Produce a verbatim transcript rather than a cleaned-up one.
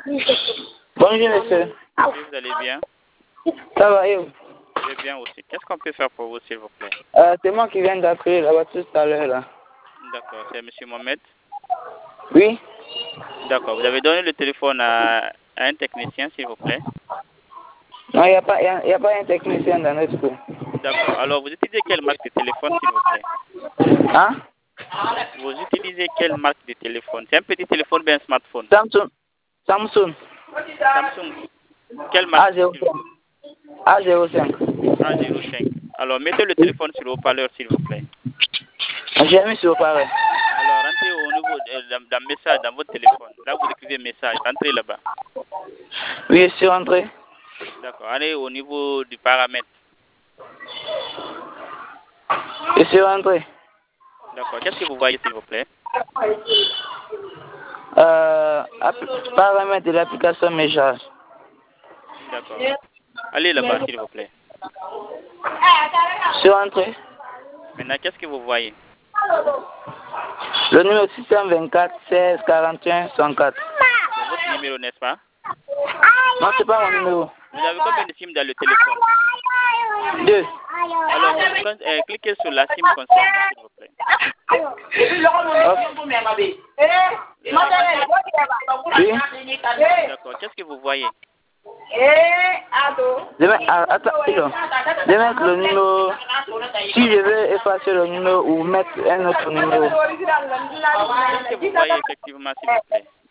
Bonjour, monsieur. Oui, vous allez bien? Ça va, et vous? Je vais bien aussi. Qu'est-ce qu'on peut faire pour vous, s'il vous plaît? Euh, c'est moi qui viens d'appeler là-bas tout à l'heure, là. D'accord, c'est M. Mohamed. Oui? D'accord, vous avez donné le téléphone à, à un technicien, s'il vous plaît? Non, il n'y a, pas- y a, y a pas un technicien dans notre cours. D'accord, alors vous utilisez quelle marque de téléphone, s'il vous plaît? Hein? Vous utilisez quelle marque de téléphone? C'est un petit téléphone ou bien un smartphone? Samsung. Samsung. Samsung. Quelle marque, A zéro s'il vous cinq. A zéro cinq. plaît? A zéro cinq. Alors, mettez le téléphone sur le haut-parleur, s'il vous plaît. J'ai mis sur le pareil. Alors, rentrez au niveau, euh, dans, dans message, dans votre téléphone. Là, vous écrivez message. Rentrez là-bas. Oui, je suis rentré. D'accord. Allez au niveau du paramètre. Je suis rentré. D'accord. Qu'est-ce que vous voyez, s'il vous plaît? Euh, app- paramètres de l'application message. D'accord. Allez là-bas, s'il vous plaît. Je suis rentré. Maintenant, qu'est-ce que vous voyez? Le numéro six cent vingt-quatre, seize, quarante et un, cent quatre. C'est votre numéro, n'est-ce pas? Non, c'est pas mon numéro. Vous avez combien de SIM dans le téléphone? Deux. Alors, prenez- euh, cliquez sur la SIM concernée, s'il vous plaît. Oui. D'accord. Qu'est-ce que vous voyez? Je vais, ah, attends, attends. Je vais mettre le numéro. Si je veux effacer le numéro ou mettre un autre numéro. Qu'est-ce que vous voyez effectivement, s'il vous plaît?